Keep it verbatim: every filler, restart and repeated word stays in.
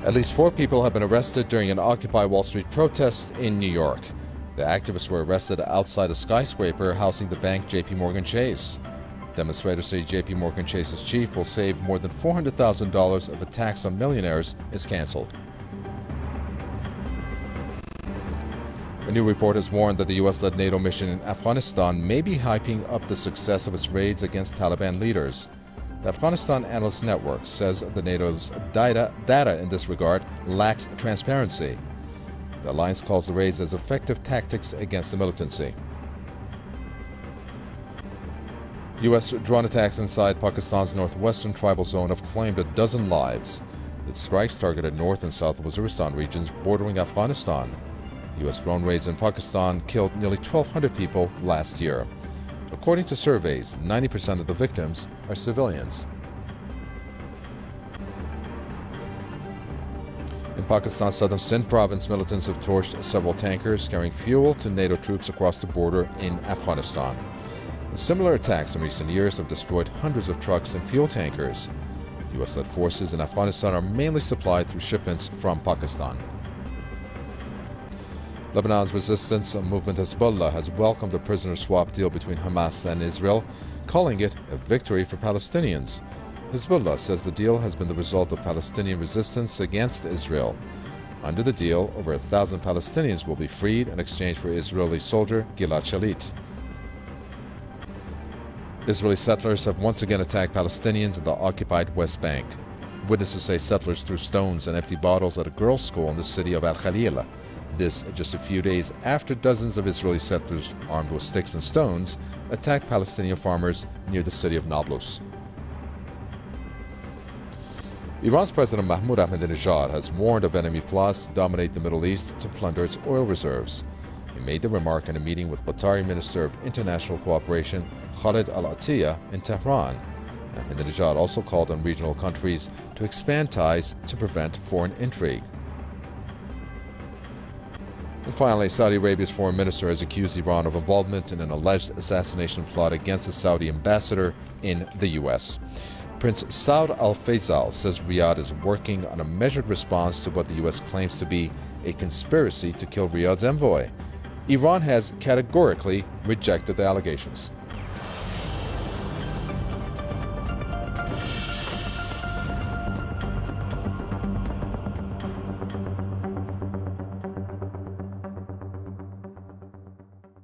At least four people have been arrested during an Occupy Wall Street protest in New York. The activists were arrested outside a skyscraper housing the bank J P Morgan Chase. Demonstrators say J P Morgan Chase's chief will save more than four hundred thousand dollars if a tax on millionaires is canceled. A new report has warned that the U S-led NATO mission in Afghanistan may be hyping up the success of its raids against Taliban leaders. The Afghanistan Analyst Network says the NATO's data, data in this regard lacks transparency. The alliance calls the raids as effective tactics against the militancy. U S drone attacks inside Pakistan's northwestern tribal zone have claimed a dozen lives. The strikes targeted North and South Waziristan regions bordering Afghanistan. U S drone raids in Pakistan killed nearly twelve hundred people last year. According to surveys, ninety percent of the victims are civilians. In Pakistan's southern Sindh province, militants have torched several tankers carrying fuel to NATO troops across the border in Afghanistan. Similar attacks in recent years have destroyed hundreds of trucks and fuel tankers. U S-led forces in Afghanistan are mainly supplied through shipments from Pakistan. Lebanon's resistance movement Hezbollah has welcomed the prisoner swap deal between Hamas and Israel, calling it a victory for Palestinians. Hezbollah says the deal has been the result of Palestinian resistance against Israel. Under the deal, over a thousand Palestinians will be freed in exchange for Israeli soldier Gilad Shalit. Israeli settlers have once again attacked Palestinians in the occupied West Bank. Witnesses say settlers threw stones and empty bottles at a girls' school in the city of Al Khalil. This just a few days after dozens of Israeli settlers armed with sticks and stones attacked Palestinian farmers near the city of Nablus. Iran's President Mahmoud Ahmadinejad has warned of enemy plots to dominate the Middle East to plunder its oil reserves. He made the remark in a meeting with Qatari Minister of International Cooperation Khalid Al-Attiyah in Tehran. Ahmadinejad also called on regional countries to expand ties to prevent foreign intrigue. And finally, Saudi Arabia's foreign minister has accused Iran of involvement in an alleged assassination plot against the Saudi ambassador in the U S. Prince Saud Al Faisal says Riyadh is working on a measured response to what the U S claims to be a conspiracy to kill Riyadh's envoy. Iran has categorically rejected the allegations.